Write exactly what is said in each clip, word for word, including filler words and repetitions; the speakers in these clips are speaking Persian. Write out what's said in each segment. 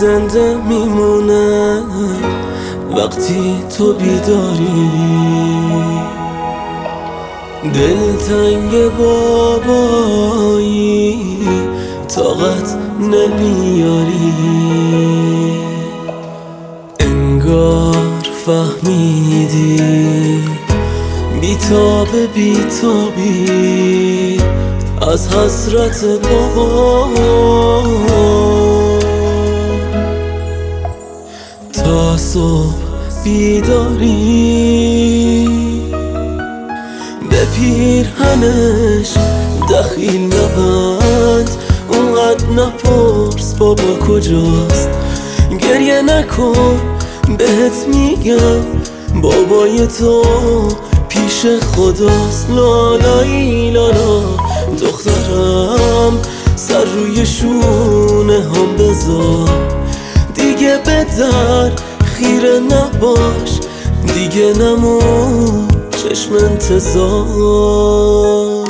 زنده میمونم وقتی تو بیداری. دلتنگ بابایی طاقت نمیاری. انگار فهمیدی بیتاب بیتابی از حسرت بابا. تا صبح بیداری به پیرهنش دخیل نبند. اونقدر نپرس بابا کجاست. گریه نکن بهت میگم بابای تو پیش خداست. لالایی لالا دخترم سر روی شونه هم بذار. دیگه به در خیره نباش، دیگه نمون چشم انتظار.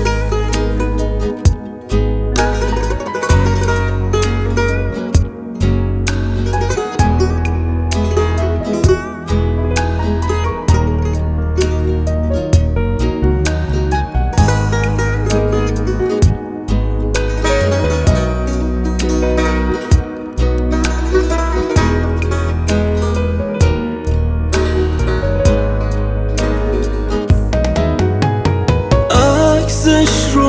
عکسش رو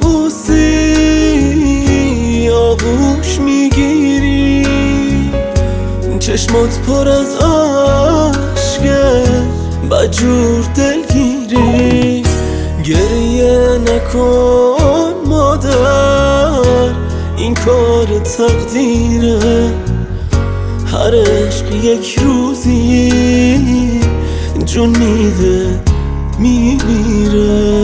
میبوسی آغوش میگیری. چشمات پر از عشقه بدجور دلگیری. گریه نکن مادر این کار تقدیره. هر عشق یک روزی جون میده میمیره.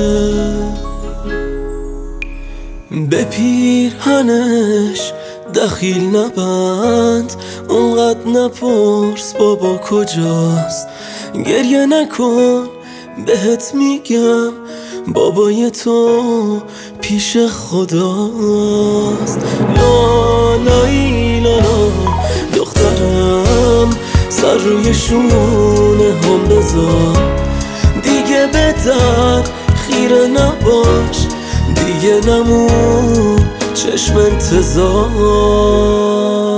به پیرهنش دخیل نبند. اونقدر نپرس بابا کجاست. گریه نکن بهت میگم بابای تو پیش خداست. لالایی لالا دخترم سر روی شونه هم بذار. دیگه به در خیره نباش، دیگه نمون چشم انتظار.